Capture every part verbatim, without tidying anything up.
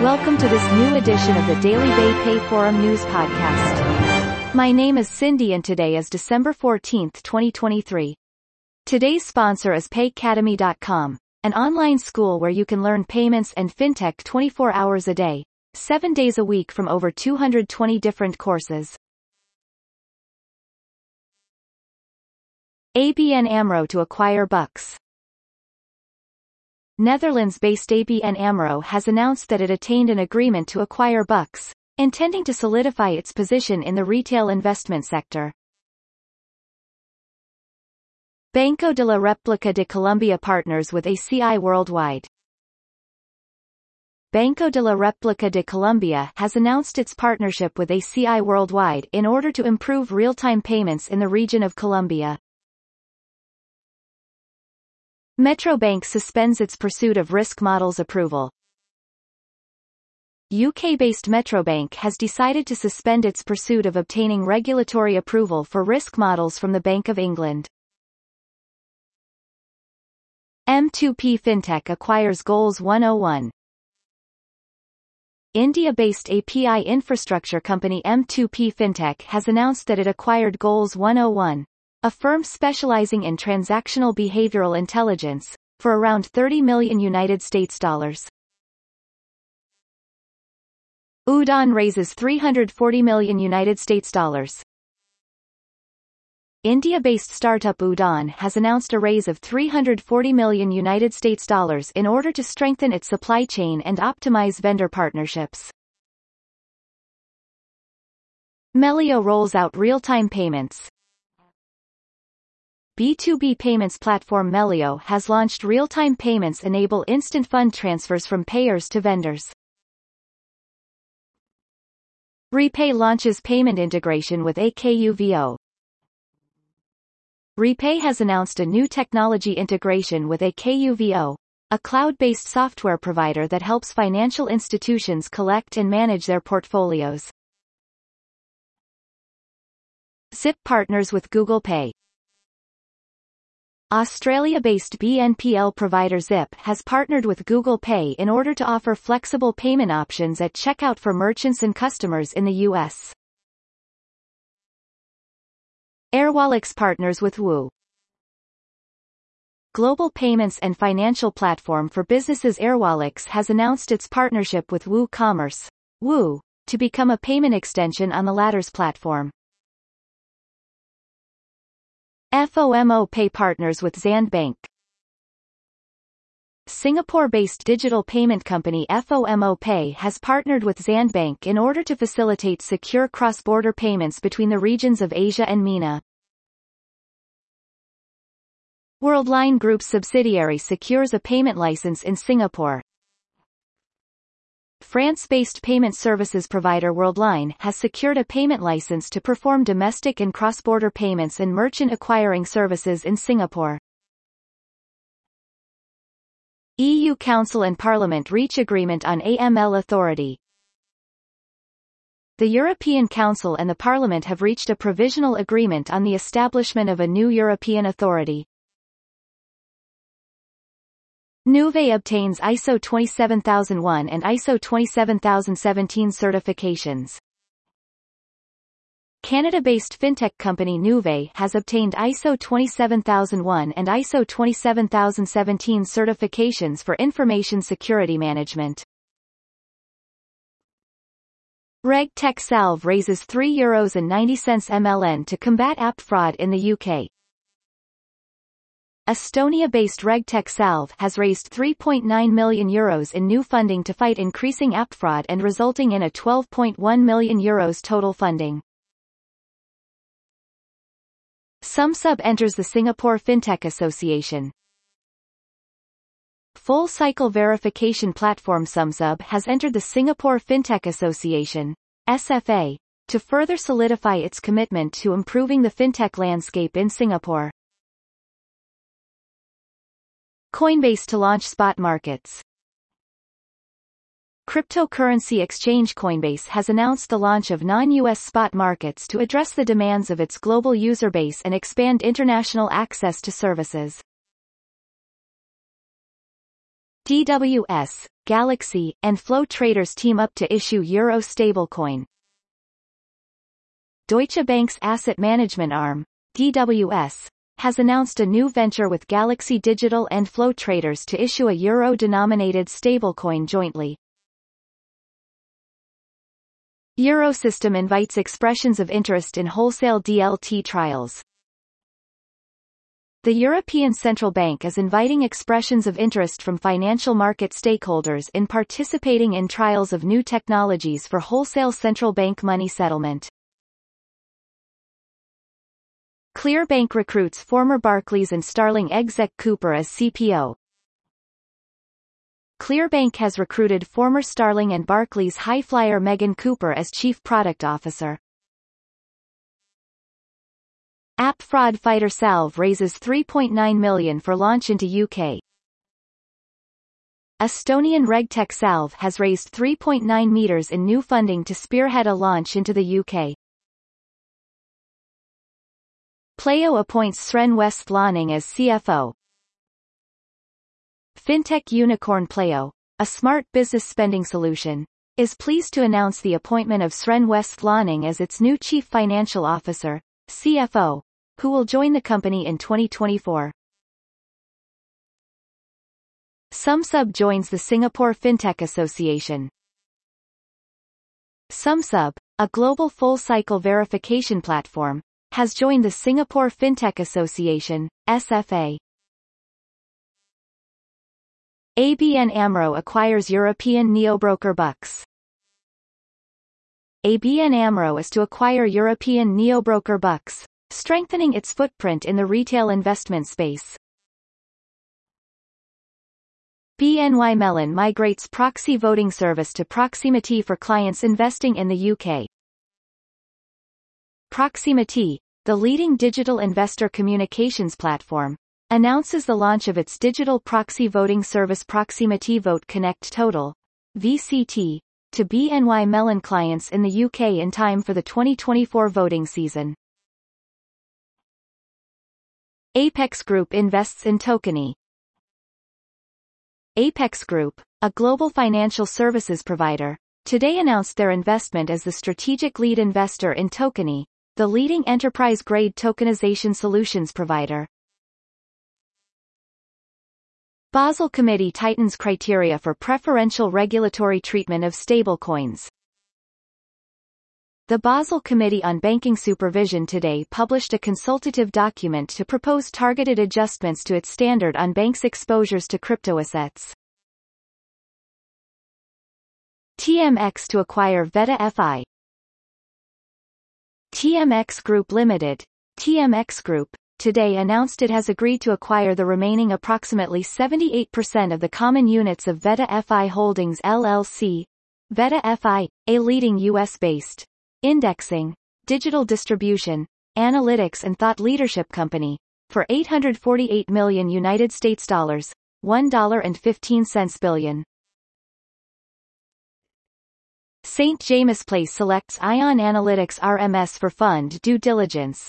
Welcome to this new edition of the Daily Bay Pay Forum News Podcast. My name is Cindy and today is December fourteenth, twenty twenty-three. Today's sponsor is pay cademy dot com, an online school where you can learn payments and fintech twenty-four hours a day, seven days a week from over two hundred twenty different courses. A B N AMRO to acquire Bucks. Netherlands-based A B N AMRO has announced that it attained an agreement to acquire Bucks, intending to solidify its position in the retail investment sector. Banco de la República de Colombia partners with A C I Worldwide. Banco de la República de Colombia has announced its partnership with A C I Worldwide in order to improve real-time payments in the region of Colombia. Metrobank suspends its pursuit of risk models approval. U K-based Metrobank has decided to suspend its pursuit of obtaining regulatory approval for risk models from the Bank of England. M two P Fintech acquires Goals one oh one. India-based A P I infrastructure company M two P Fintech has announced that it acquired Goals one oh one, a firm specializing in transactional behavioral intelligence, for around thirty million United States dollars. Udaan raises three hundred forty million United States dollars. India-based startup Udaan has announced a raise of three hundred forty million United States dollars in order to strengthen its supply chain and optimize vendor partnerships. Melio rolls out real-time payments. B two B payments platform Melio has launched real-time payments enable instant fund transfers from payers to vendors. Repay launches payment integration with A K U V O. Repay has announced a new technology integration with A K U V O, a cloud-based software provider that helps financial institutions collect and manage their portfolios. Zip partners with Google Pay. Australia-based B N P L provider Zip has partnered with Google Pay in order to offer flexible payment options at checkout for merchants and customers in the U S. Airwallex partners with Woo. Global payments and financial platform for businesses Airwallex has announced its partnership with WooCommerce, Woo, to become a payment extension on the latter's platform. FOMO Pay partners with Zand Bank. Singapore-based digital payment company FOMO Pay has partnered with Zand Bank in order to facilitate secure cross-border payments between the regions of Asia and MENA. Worldline Group's subsidiary secures a payment license in Singapore. France-based payment services provider Worldline has secured a payment license to perform domestic and cross-border payments and merchant acquiring services in Singapore. E U Council and Parliament reach agreement on A M L authority. The European Council and the Parliament have reached a provisional agreement on the establishment of a new European authority. Nuvei obtains I S O twenty-seven thousand one and I S O twenty-seven thousand seventeen certifications. Canada-based fintech company Nuvei has obtained I S O twenty-seven thousand one and I S O twenty-seven thousand seventeen certifications for information security management. RegTech Salve raises three euros and ninety cents M L N to combat app fraud in the U K. Estonia-based RegTech Salve has raised three point nine million euros in new funding to fight increasing app fraud and resulting in a twelve point one million euros total funding. SumSub enters the Singapore Fintech Association. Full-cycle verification platform SumSub has entered the Singapore Fintech Association, S F A, to further solidify its commitment to improving the fintech landscape in Singapore. Coinbase to launch spot markets. Cryptocurrency exchange Coinbase has announced the launch of non-U S spot markets to address the demands of its global user base and expand international access to services. D W S, Galaxy, and Flow Traders team up to issue Euro stablecoin. Deutsche Bank's asset management arm, D W S, has announced a new venture with Galaxy Digital and Flow Traders to issue a euro-denominated stablecoin jointly. Eurosystem invites expressions of interest in wholesale D L T trials. The European Central Bank is inviting expressions of interest from financial market stakeholders in participating in trials of new technologies for wholesale central bank money settlement. Clearbank recruits former Barclays and Starling exec Cooper as C P O. Clearbank has recruited former Starling and Barclays high-flyer Megan Cooper as Chief Product Officer. App fraud fighter Salve raises three point nine million dollars for launch into U K. Estonian RegTech Salve has raised three point nine meters in new funding to spearhead a launch into the U K. Playo appoints Sren West-Laning as C F O. Fintech unicorn Playo, a smart business spending solution, is pleased to announce the appointment of Sren West-Laning as its new Chief Financial Officer, C F O, who will join the company in twenty twenty-four. SumSub joins the Singapore Fintech Association. SumSub, a global full-cycle verification platform, has joined the Singapore Fintech Association, S F A. A B N AMRO acquires European neobroker Bucks. A B N AMRO is to acquire European neobroker Bucks, strengthening its footprint in the retail investment space. B N Y Mellon migrates proxy voting service to Proximity for clients investing in the U K. Proximity, the leading digital investor communications platform, announces the launch of its digital proxy voting service Proximity Vote Connect Total, V C T, to B N Y Mellon clients in the U K in time for the twenty twenty-four voting season. Apex Group invests in Tokeny. Apex Group, a global financial services provider, today announced their investment as the strategic lead investor in Tokeny, the leading enterprise-grade tokenization solutions provider. Basel Committee tightens criteria for preferential regulatory treatment of stablecoins. The Basel Committee on Banking Supervision today published a consultative document to propose targeted adjustments to its standard on banks' exposures to cryptoassets. T M X to acquire Veta F I. T M X Group Limited, T M X Group, today announced it has agreed to acquire the remaining approximately seventy-eight percent of the common units of Veta F I Holdings L L C, Veta F I, a leading U S-based indexing, digital distribution, analytics and thought leadership company, for eight hundred forty-eight million United States dollars, one dollar and fifteen cents billion. Saint James's Place selects Ion Analytics R M S for fund due diligence.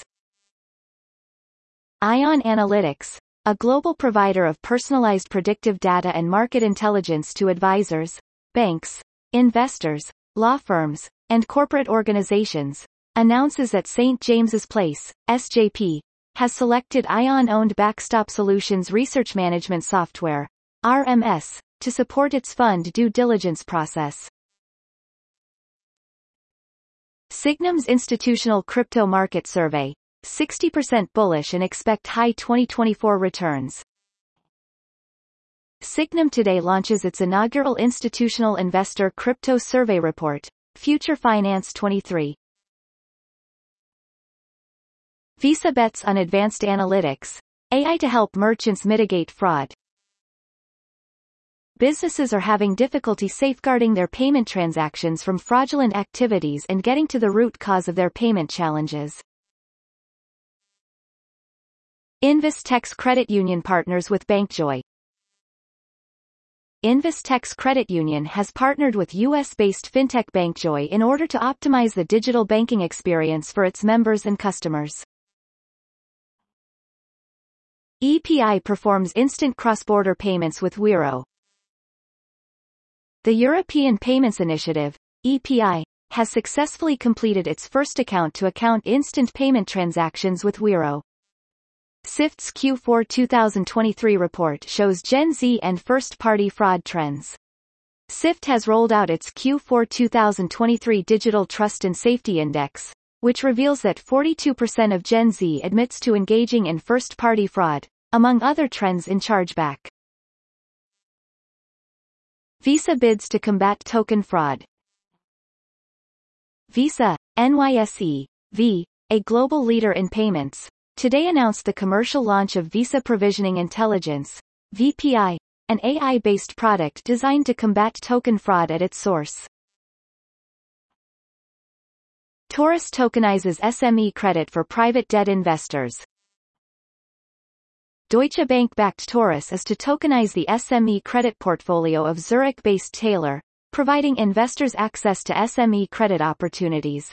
Ion Analytics, a global provider of personalized predictive data and market intelligence to advisors, banks, investors, law firms, and corporate organizations, announces that Saint James's Place, S J P, has selected Ion-owned Backstop Solutions Research Management Software, R M S, to support its fund due diligence process. Sygnum's Institutional Crypto Market Survey, sixty percent bullish and expect high twenty twenty-four returns. Sygnum today launches its inaugural Institutional Investor Crypto Survey Report, Future Finance twenty-three. Visa bets on advanced analytics, A I to help merchants mitigate fraud. Businesses are having difficulty safeguarding their payment transactions from fraudulent activities and getting to the root cause of their payment challenges. Invistex Credit Union partners with BankJoy. Invistex Credit Union has partnered with U S-based fintech BankJoy in order to optimize the digital banking experience for its members and customers. E P I performs instant cross-border payments with Wero. The European Payments Initiative, E P I, has successfully completed its first account-to-account instant payment transactions with Wero. S I F T's Q four twenty twenty-three report shows Gen Z and first-party fraud trends. S I F T has rolled out its Q four twenty twenty-three Digital Trust and Safety Index, which reveals that forty-two percent of Gen Z admits to engaging in first-party fraud, among other trends in chargeback. Visa bids to combat token fraud. Visa, N Y S E, V, a global leader in payments, today announced the commercial launch of Visa Provisioning Intelligence, V P I, an A I-based product designed to combat token fraud at its source. Taurus tokenizes S M E credit for private debt investors. Deutsche Bank-backed Taurus is to tokenize the S M E credit portfolio of Zurich-based Taylor, providing investors access to S M E credit opportunities.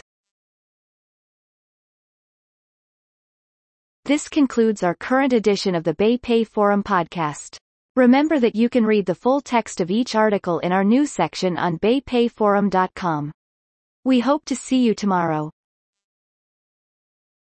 This concludes our current edition of the BayPay Forum podcast. Remember that you can read the full text of each article in our news section on bay pay forum dot com. We hope to see you tomorrow.